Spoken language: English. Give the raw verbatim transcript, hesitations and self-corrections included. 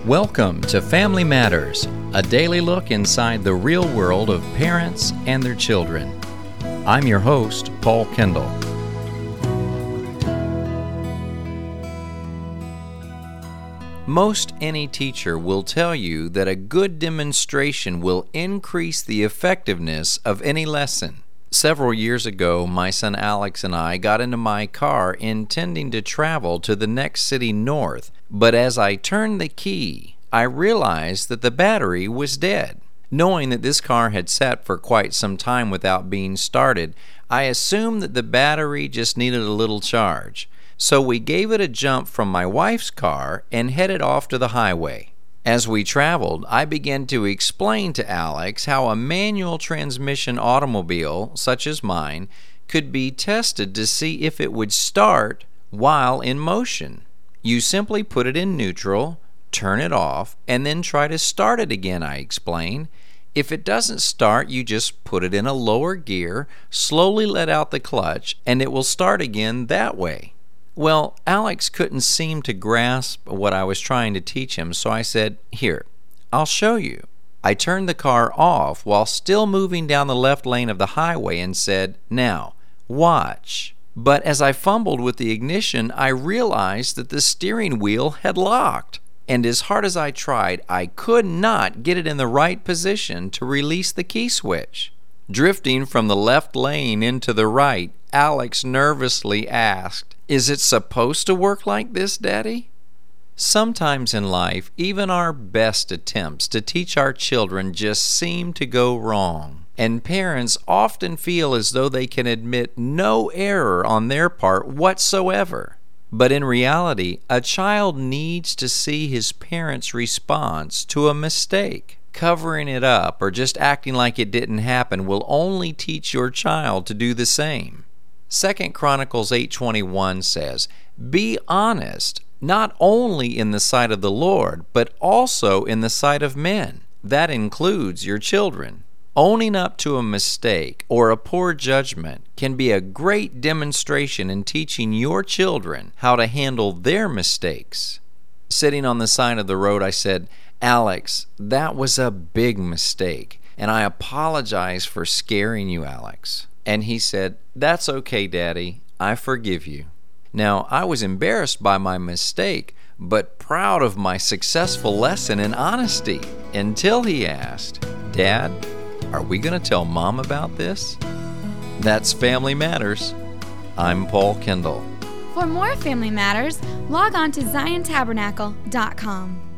Welcome to Family Matters, a daily look inside the real world of parents and their children. I'm your host, Paul Kendall. Most any teacher will tell you that a good demonstration will increase the effectiveness of any lesson. Several years ago, my son Alex and I got into my car intending to travel to the next city north, but as I turned the key, I realized that the battery was dead. Knowing that this car had sat for quite some time without being started, I assumed that the battery just needed a little charge. So we gave it a jump from my wife's car and headed off to the highway. As we traveled, I began to explain to Alex how a manual transmission automobile, such as mine, could be tested to see if it would start while in motion. You simply put it in neutral, turn it off, and then try to start it again, I explained. If it doesn't start, you just put it in a lower gear, slowly let out the clutch, and it will start again that way. Well, Alex couldn't seem to grasp what I was trying to teach him, so I said, "Here, I'll show you." I turned the car off while still moving down the left lane of the highway and said, "Now, watch." But as I fumbled with the ignition, I realized that the steering wheel had locked, and as hard as I tried, I could not get it in the right position to release the key switch. Drifting from the left lane into the right, Alex nervously asked, "Is it supposed to work like this, Daddy?" Sometimes in life, even our best attempts to teach our children just seem to go wrong, and parents often feel as though they can admit no error on their part whatsoever. But in reality, a child needs to see his parents' response to a mistake. Covering it up or just acting like it didn't happen will only teach your child to do the same. Second Chronicles eight twenty-one says, "Be honest, not only in the sight of the Lord, but also in the sight of men." That includes your children. Owning up to a mistake or a poor judgment can be a great demonstration in teaching your children how to handle their mistakes. Sitting on the side of the road, I said, "Alex, that was a big mistake, and I apologize for scaring you, Alex." And he said, "That's okay, Daddy. I forgive you." Now, I was embarrassed by my mistake, but proud of my successful lesson in honesty, until he asked, "Dad, are we going to tell Mom about this?" That's Family Matters. I'm Paul Kendall. For more Family Matters, log on to zion tabernacle dot com.